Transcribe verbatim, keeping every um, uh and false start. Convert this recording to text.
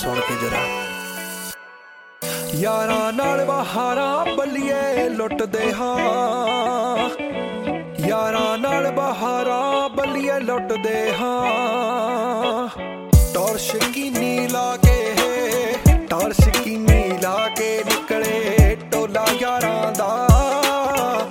सुन के जरा। यारां नाल बहारां बल्लिए लुटदे हां, यारां नाल बहारां बल्लिए लुटदे हां। टॉर्च कीनी ला के